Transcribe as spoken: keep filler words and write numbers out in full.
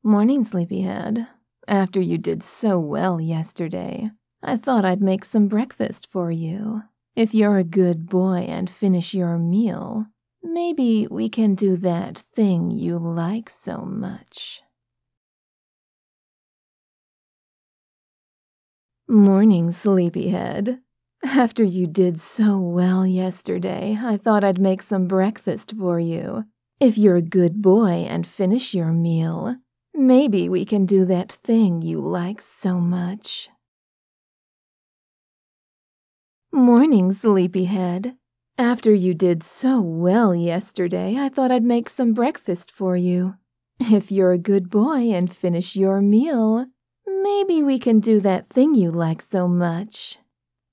Morning, sleepyhead. After you did so well yesterday, I thought I'd make some breakfast for you. If you're a good boy and finish your meal, maybe we can do that thing you like so much. Morning, sleepyhead. After you did so well yesterday, I thought I'd make some breakfast for you. If you're a good boy and finish your meal, maybe we can do that thing you like so much. Morning, sleepyhead. After you did so well yesterday, I thought I'd make some breakfast for you. If you're a good boy and finish your meal, maybe we can do that thing you like so much.